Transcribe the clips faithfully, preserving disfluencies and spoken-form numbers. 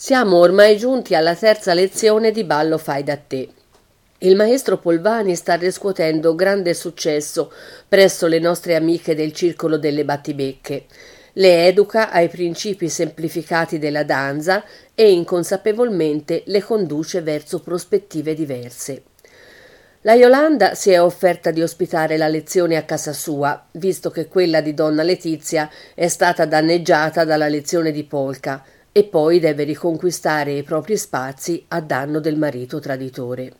Siamo ormai giunti alla terza lezione di ballo fai da te. Il maestro Polvani sta riscuotendo grande successo presso le nostre amiche del Circolo delle Battibecche. Le educa ai principi semplificati della danza e inconsapevolmente le conduce verso prospettive diverse. La Yolanda si è offerta di ospitare la lezione a casa sua, visto che quella di donna Letizia è stata danneggiata dalla lezione di polka e poi deve riconquistare i propri spazi a danno del marito traditore.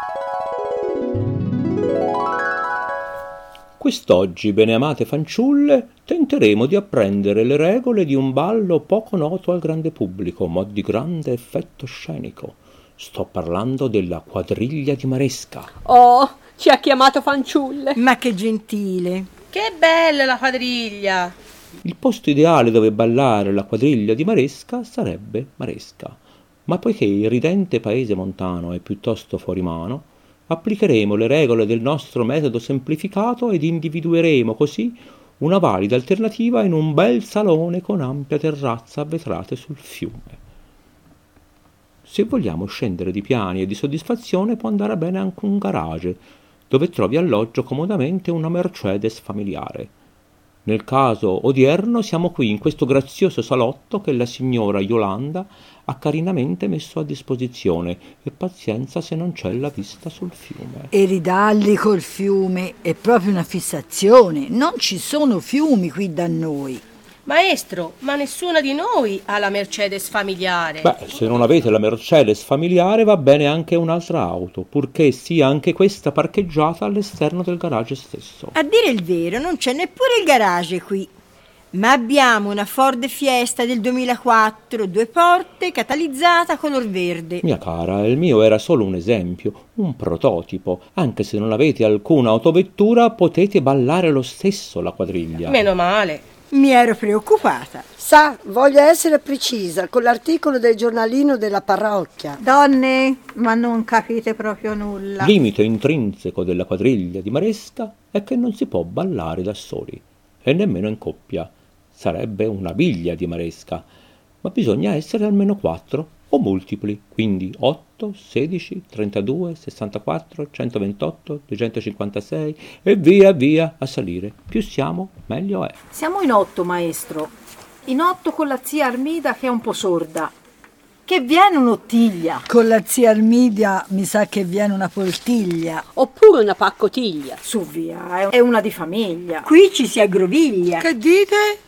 Quest'oggi, beneamate fanciulle, tenteremo di apprendere le regole di un ballo poco noto al grande pubblico, ma di grande effetto scenico. Sto parlando della quadriglia di Maresca. Oh, ci ha chiamato fanciulle. Ma che gentile. Che bella la quadriglia. Il posto ideale dove ballare la quadriglia di Maresca sarebbe Maresca, ma poiché il ridente paese montano è piuttosto fuori mano, applicheremo le regole del nostro metodo semplificato ed individueremo così una valida alternativa in un bel salone con ampia terrazza a vetrate sul fiume. Se vogliamo scendere di piani e di soddisfazione può andare bene anche un garage, dove trovi alloggio comodamente una Mercedes familiare. Nel caso odierno siamo qui in questo grazioso salotto che la signora Yolanda ha carinamente messo a disposizione, e pazienza se non c'è la vista sul fiume. E ridalli col fiume è proprio una fissazione. Non ci sono fiumi qui da noi. Maestro, ma nessuna di noi ha la Mercedes familiare. Beh, se non avete la Mercedes familiare va bene anche un'altra auto, purché sia anche questa parcheggiata all'esterno del garage stesso. A dire il vero, non c'è neppure il garage qui. Ma abbiamo una Ford Fiesta del duemilaquattro, due porte, catalizzata color verde. Mia cara, il mio era solo un esempio, un prototipo. Anche se non avete alcuna autovettura, potete ballare lo stesso la quadriglia. Meno male. Mi ero preoccupata. Sa, voglio essere precisa con l'articolo del giornalino della parrocchia. Donne, ma non capite proprio nulla. Limite intrinseco della quadriglia di Maresca è che non si può ballare da soli, e nemmeno in coppia. Sarebbe una biglia di Maresca, ma bisogna essere almeno quattro o multipli, quindi otto, sedici, trentadue, sessantaquattro, centoventotto, duecentocinquantasei e via via a salire. Più siamo, meglio è. Siamo in otto, maestro. In otto con la zia Armida che è un po' sorda. Che viene un'ottiglia. Con la zia Armidia mi sa che viene una poltiglia. Oppure una paccotiglia. Su via, è una di famiglia. Qui ci si aggroviglia. Che dite?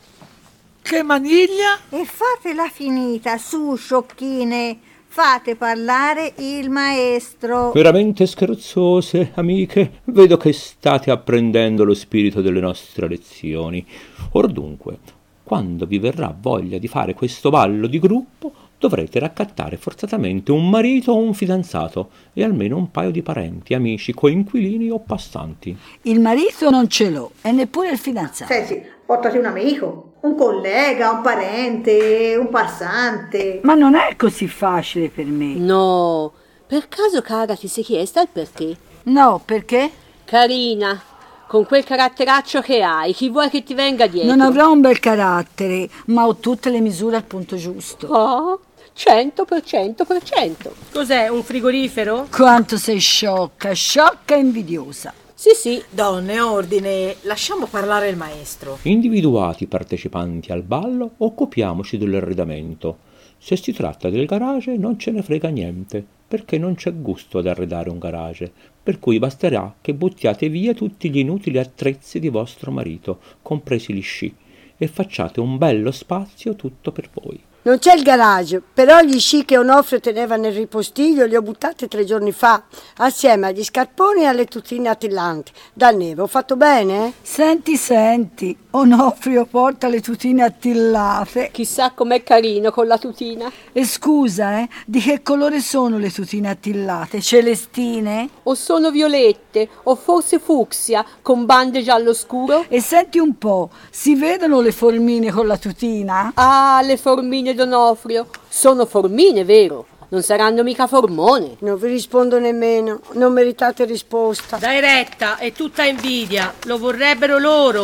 Che maniglia? E fatela finita, su, sciocchine. Fate parlare il maestro. Veramente scherzose, amiche. Vedo che state apprendendo lo spirito delle nostre lezioni. Or dunque, quando vi verrà voglia di fare questo ballo di gruppo, dovrete raccattare forzatamente un marito o un fidanzato e almeno un paio di parenti, amici, coinquilini o passanti. Il marito non ce l'ho e neppure il fidanzato. Sì, sì, portati un amico, un collega, un parente, un passante. Ma non è così facile per me. No, per caso cara ti sei chiesta il perché? No, perché? Carina, con quel caratteraccio che hai, chi vuoi che ti venga dietro? Non avrò un bel carattere, ma ho tutte le misure al punto giusto. Oh, cento per cento per cento. Cos'è, un frigorifero? Quanto sei sciocca, sciocca e invidiosa. Sì, sì. Donne, ordine, lasciamo parlare il maestro. Individuati i partecipanti al ballo, occupiamoci dell'arredamento. Se si tratta del garage non ce ne frega niente, perché non c'è gusto ad arredare un garage, per cui basterà che buttiate via tutti gli inutili attrezzi di vostro marito, compresi gli sci, e facciate un bello spazio tutto per voi. Non c'è il garage, però gli sci che Onofrio teneva nel ripostiglio li ho buttati tre giorni fa, assieme agli scarponi e alle tutine attillanti. Dal neve, ho fatto bene? Senti, senti, Onofrio porta le tutine attillate. Chissà com'è carino con la tutina. E scusa, eh, di che colore sono le tutine attillate? Celestine? O sono violette, o forse fucsia, con bande giallo scuro? E senti un po', si vedono le formine con la tutina? Ah, le formine d'Onofrio. Sono formine, vero? Non saranno mica formone. Non vi rispondo nemmeno, non meritate risposta. Dai retta, è tutta invidia, lo vorrebbero loro.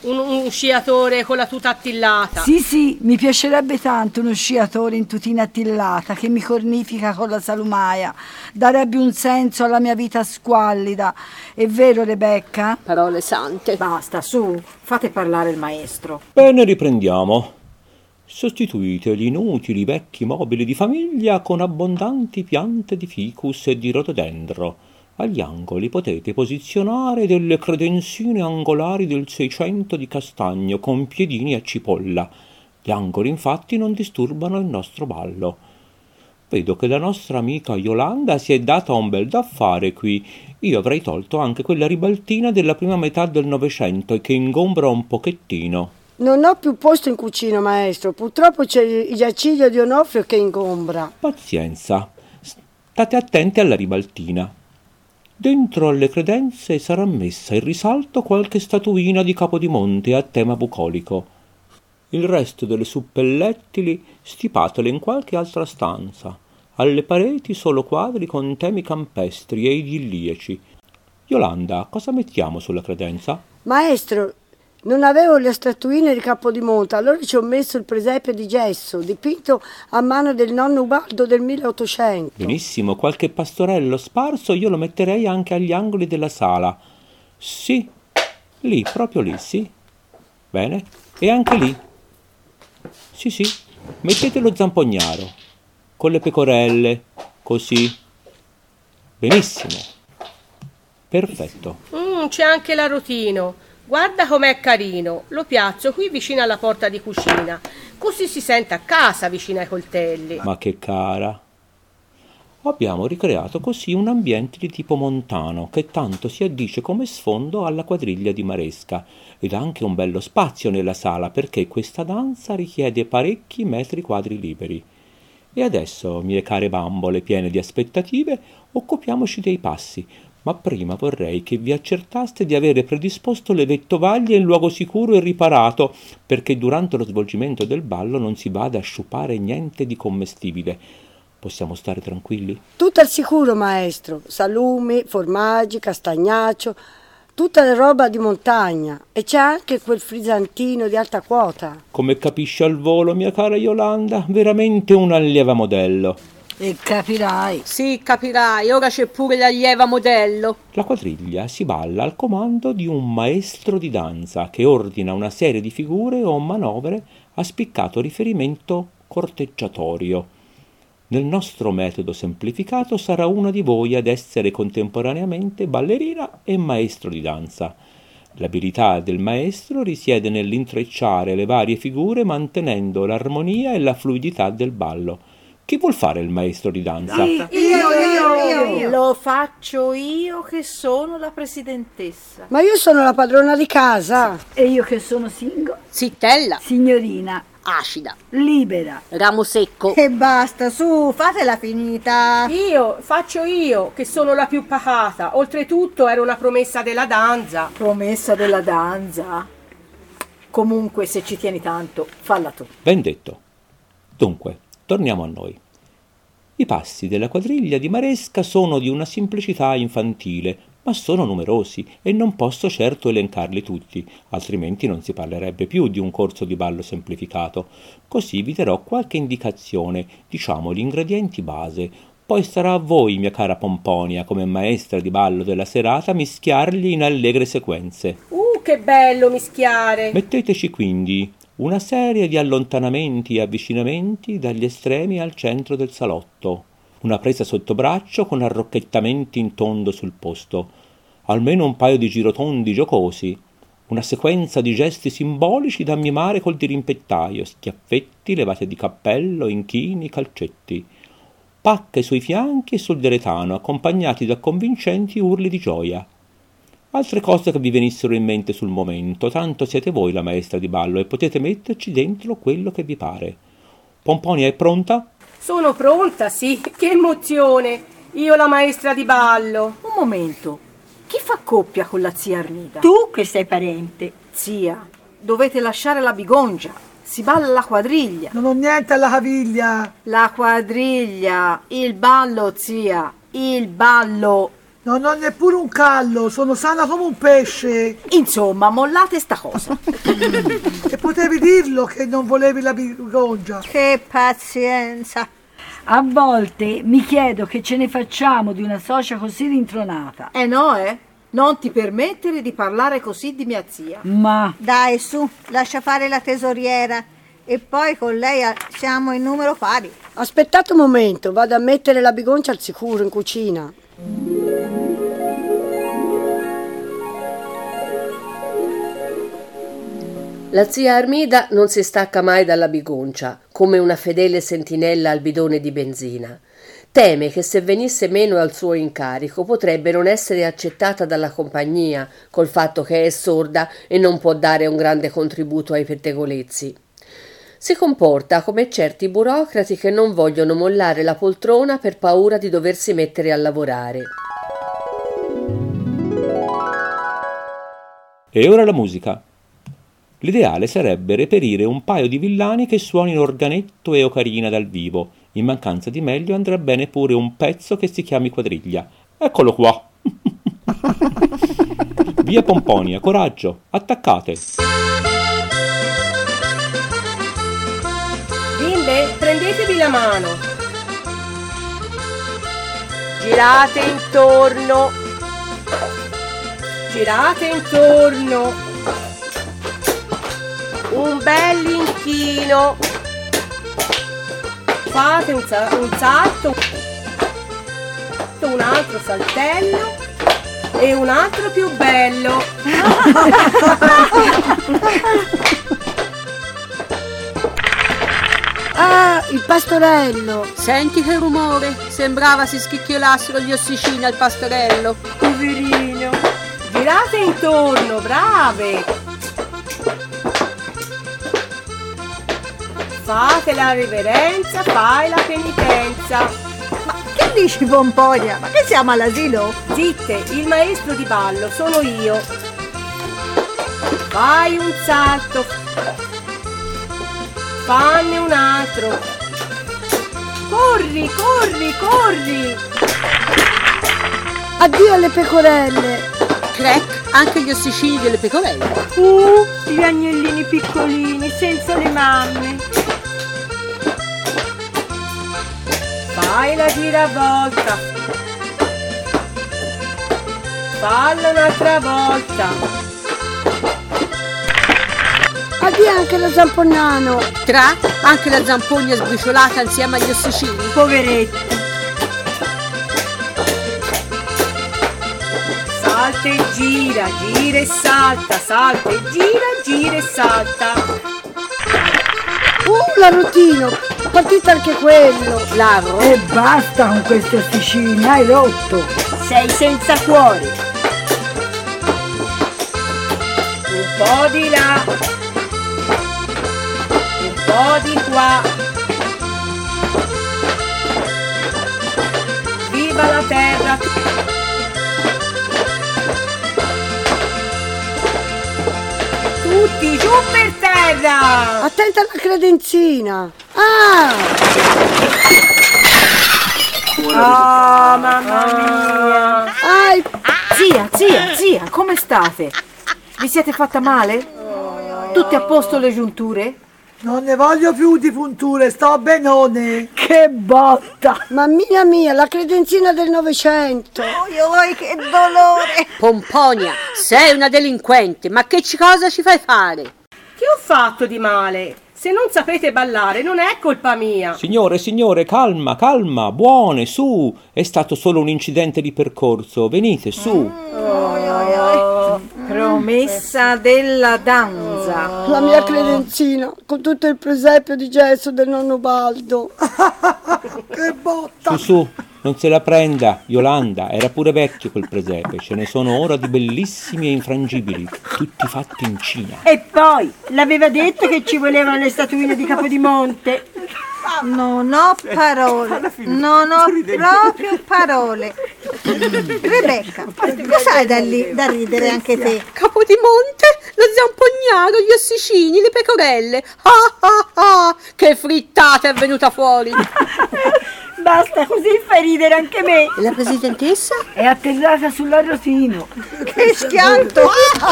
Un, un sciatore con la tuta attillata. Sì, sì, mi piacerebbe tanto uno sciatore in tutina attillata che mi cornifica con la salumaia. Darebbe un senso alla mia vita squallida. È vero, Rebecca? Parole sante. Basta, su, fate parlare il maestro. Bene, riprendiamo. Sostituite gli inutili vecchi mobili di famiglia con abbondanti piante di ficus e di rhododendro. Agli angoli potete posizionare delle credenzine angolari del Seicento di castagno con piedini a cipolla. Gli angoli infatti non disturbano il nostro ballo. Vedo che la nostra amica Yolanda si è data un bel da fare qui. Io avrei tolto anche quella ribaltina della prima metà del Novecento e che ingombra un pochettino. Non ho più posto in cucina, maestro. Purtroppo c'è il giaciglio di Onofrio che ingombra. Pazienza. State attenti alla ribaltina. Dentro alle credenze sarà messa in risalto qualche statuina di Capodimonte a tema bucolico. Il resto delle suppellettili stipatele in qualche altra stanza. Alle pareti solo quadri con temi campestri e idilliaci. Yolanda, cosa mettiamo sulla credenza? Maestro, non avevo le statuine di Capodimonte, allora ci ho messo il presepe di gesso, dipinto a mano del nonno Ubaldo del milleottocento. Benissimo, qualche pastorello sparso io lo metterei anche agli angoli della sala. Sì, lì, proprio lì, sì. Bene, e anche lì. Sì, sì, mettete lo zampognaro, con le pecorelle, così. Benissimo. Perfetto. Mm, c'è anche l'arrotino. Guarda com'è carino, lo piazzo qui vicino alla porta di cucina, così si sente a casa vicino ai coltelli. Ma che cara! Abbiamo ricreato così un ambiente di tipo montano che tanto si addice come sfondo alla quadriglia di Maresca ed ha anche un bello spazio nella sala perché questa danza richiede parecchi metri quadri liberi. E adesso, mie care bambole piene di aspettative, occupiamoci dei passi. Ma prima vorrei che vi accertaste di avere predisposto le vettovaglie in luogo sicuro e riparato, perché durante lo svolgimento del ballo non si vada a sciupare niente di commestibile. Possiamo stare tranquilli? Tutto al sicuro, maestro. Salumi, formaggi, castagnaccio, tutta la roba di montagna. E c'è anche quel frisantino di alta quota. Come capisci al volo, mia cara Yolanda, veramente un allieva modello. E capirai. Sì, capirai, ora c'è pure l'allieva modello. La quadriglia si balla al comando di un maestro di danza che ordina una serie di figure o manovre a spiccato riferimento corteggiatorio. Nel nostro metodo semplificato sarà una di voi ad essere contemporaneamente ballerina e maestro di danza. L'abilità del maestro risiede nell'intrecciare le varie figure mantenendo l'armonia e la fluidità del ballo. Chi vuol fare il maestro di danza? Io, io, io, io. Lo faccio io che sono la presidentessa. Ma io sono la padrona di casa. E io che sono singo? Zittella. Signorina. Acida. Libera. Ramo secco. E basta, su, fatela finita. Io, faccio io, che sono la più pacata. Oltretutto era una promessa della danza. Promessa della danza? Comunque, se ci tieni tanto, falla tu. Ben detto. Dunque, torniamo a noi. I passi della quadriglia di Maresca sono di una semplicità infantile, ma sono numerosi e non posso certo elencarli tutti, altrimenti non si parlerebbe più di un corso di ballo semplificato. Così vi darò qualche indicazione, diciamo gli ingredienti base. Poi starà a voi, mia cara Pomponia, come maestra di ballo della serata, mischiarli in allegre sequenze. Uh, che bello mischiare! Metteteci quindi una serie di allontanamenti e avvicinamenti dagli estremi al centro del salotto, una presa sotto braccio con arrocchettamenti in tondo sul posto, almeno un paio di girotondi giocosi, una sequenza di gesti simbolici da mimare col dirimpettaio, schiaffetti, levate di cappello, inchini, calcetti, pacche sui fianchi e sul deretano, accompagnati da convincenti urli di gioia. Altre cose che vi venissero in mente sul momento, tanto siete voi la maestra di ballo e potete metterci dentro quello che vi pare. Pomponia è pronta? Sono pronta, sì. Che emozione! Io la maestra di ballo. Un momento. Chi fa coppia con la zia Armida? Tu che sei parente. Zia, dovete lasciare la bigongia. Si balla la quadriglia. Non ho niente alla caviglia. La quadriglia. Il ballo, zia. Il ballo. Non ho neppure un callo, sono sana come un pesce. Insomma, mollate sta cosa. E potevi dirlo che non volevi la bigongia. Che pazienza. A volte mi chiedo che ce ne facciamo di una socia così rintronata. Eh no, eh? Non ti permettere di parlare così di mia zia. Ma... Dai, su, lascia fare la tesoriera. E poi con lei siamo in numero pari. Aspettate un momento, vado a mettere la bigoncia al sicuro in cucina. La zia Armida non si stacca mai dalla bigoncia, come una fedele sentinella al bidone di benzina. Teme che se venisse meno al suo incarico potrebbe non essere accettata dalla compagnia, col fatto che è sorda e non può dare un grande contributo ai pettegolezzi. Si comporta come certi burocrati che non vogliono mollare la poltrona per paura di doversi mettere a lavorare. E ora la musica. L'ideale sarebbe reperire un paio di villani che suonino organetto e ocarina dal vivo. In mancanza di meglio andrà bene pure un pezzo che si chiami quadriglia. Eccolo qua. Via Pomponia, coraggio, attaccate. Bimbe, prendetevi la mano. Girate intorno. Girate intorno. Un bel inchino. Fate un, sa- un salto, un altro saltello e un altro più bello. Ah, il pastorello. Senti che rumore, sembrava si schicchiolassero gli ossicini al pastorello. Poverino. Girate intorno, brave. Fate la riverenza, fai la penitenza. Ma che dici, Pomponia? Ma che siamo all'asilo? Zitte, il maestro di ballo sono io. Fai un salto. Fanne un altro. Corri, corri, corri. Addio alle pecorelle. Crack, anche gli ossicini delle pecorelle. Uh, gli agnellini piccolini, senza le mamme. Fai la giravolta. Falla un'altra volta. Addio anche lo zamponano. Tra, anche la zampogna sbriciolata insieme agli ossicini. Poveretti. Salta e gira, gira e salta, salta e gira, gira e salta. Uh, l'arrotino. Partita anche quello. Lavo. E basta con questi ossicini, hai rotto. Sei senza cuore. Un po' di là. Un po' di qua. Viva la terra. Tutti giù per terra. Attenta alla credenzina. Ah! Ah, mamma mia. Ai. Zia, zia, zia, come state? Vi siete fatta male? Tutte a posto le giunture? Non ne voglio più di punture, sto benone. Che botta! Mammina mia, la credenzina del Novecento. Oi, oi, che dolore. Pomponia, sei una delinquente, ma che ci- cosa ci fai fare? Che ho fatto di male? Se non sapete ballare non è colpa mia. Signore, signore, calma, calma, buone, su. È stato solo un incidente di percorso. Venite, su. Oi, oi, oi. Promessa della danza. La mia credenzina, con tutto il presepio di gesso del nonno Baldo. Che botta. Su, su, non se la prenda, Yolanda. Era pure vecchio quel presepe. Ce ne sono ora di bellissimi e infrangibili, tutti fatti in Cina. E poi, l'aveva detto che ci volevano le statuine di Capodimonte. Non ho parole, non ho proprio parole. Rebecca, cos'hai da, lì, da ridere anche te? Capodimonte, lo zampognaro, gli ossicini, le pecorelle. Ah ah ah, che frittata è venuta fuori. Basta, così fai ridere anche me. E la presidentessa? È atterrata sull'arrotino. Che schianto!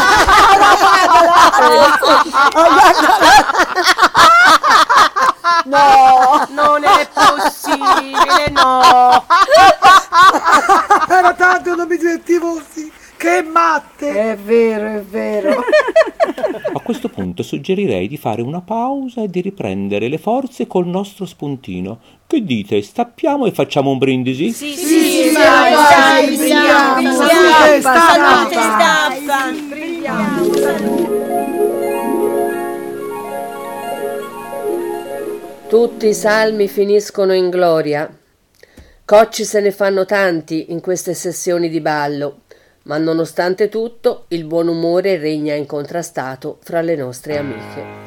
No, non è possibile, no. Era tanto, non mi divertivo così. Che matte! È vero, è vero. A questo punto suggerirei di fare una pausa e di riprendere le forze col nostro spuntino. Che dite? Stappiamo e facciamo un brindisi? Sì, sì, Sì, vai, vai, vai, brindiamo. vai, Salute, salute, stappa. Tutti i salmi finiscono in gloria. Cocci se ne fanno tanti in queste sessioni di ballo, ma nonostante tutto il buon umore regna incontrastato fra le nostre amiche.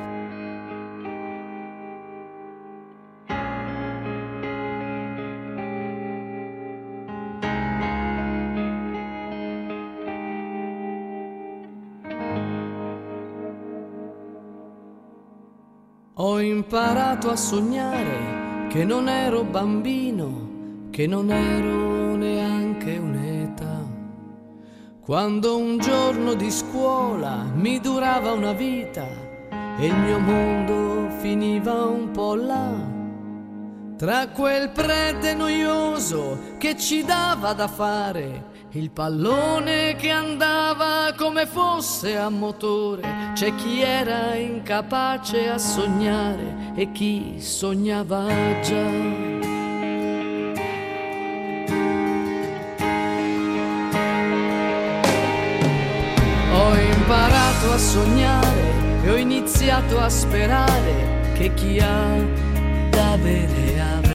Ho imparato a sognare che non ero bambino, che non ero neanche un'età. Quando un giorno di scuola mi durava una vita e il mio mondo finiva un po' là, tra quel prete noioso che ci dava da fare, il pallone che andava come fosse a motore. C'è chi era incapace a sognare e chi sognava già. Ho imparato a sognare e ho iniziato a sperare che chi ha da bere